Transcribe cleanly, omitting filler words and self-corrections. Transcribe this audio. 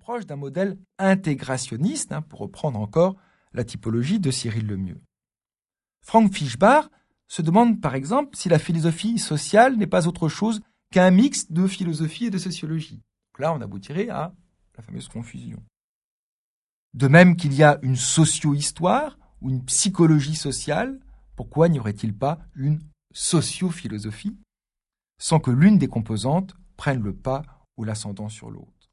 proche d'un modèle intégrationniste, pour reprendre encore la typologie de Cyril Lemieux. Frank Fischbach se demande par exemple si la philosophie sociale n'est pas autre chose qu'un mix de philosophie et de sociologie. Donc là, on aboutirait à la fameuse confusion. De même qu'il y a une socio-histoire ou une psychologie sociale, pourquoi n'y aurait-il pas une socio-philosophie, sans que l'une des composantes prenne le pas ou l'ascendant sur l'autre?